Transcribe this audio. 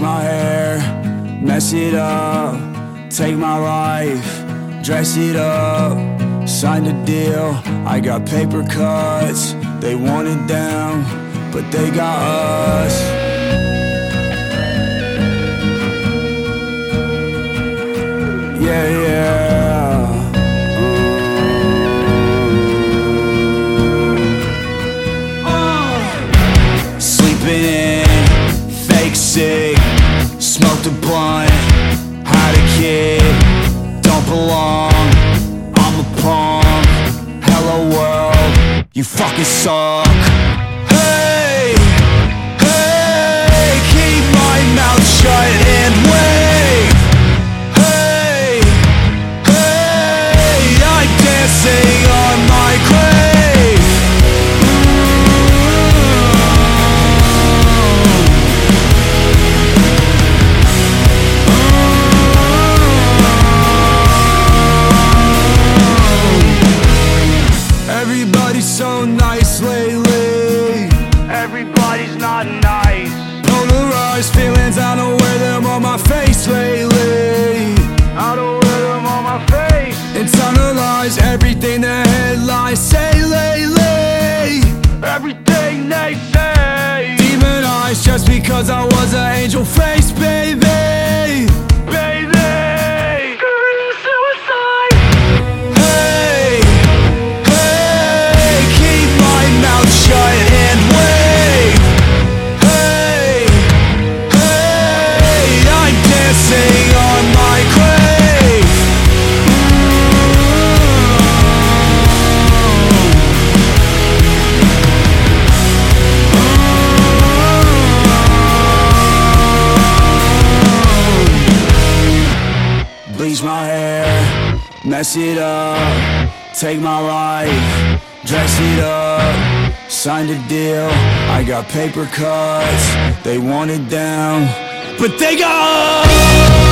my hair, mess it up, take my life, dress it up, signed a deal. I got paper cuts, they want it down, but they got us. Yeah, yeah. Sleeping in, fake sick, smoked a blunt, had a kid, don't belong, I'm a punk, hello world, you fucking suck. Hey, hey, keep my mouth shut and wait. Hey, hey, I'm dancing on my grave. Everybody's so nice lately. Everybody's not nice. Polarized feelings, I don't wear them on my face lately. I don't wear them on my face. Internalize everything the headlines say lately. Everything they say. Demonized just because I was an angel face, baby. Baby, committing suicide. Hey, hey, keep my mouth shut and wait. Hey, hey, I'm dancing on my grave. Bleach my hair, mess it up, take my life, dress it up, signed a deal. I got paper cuts, they want it down, but they got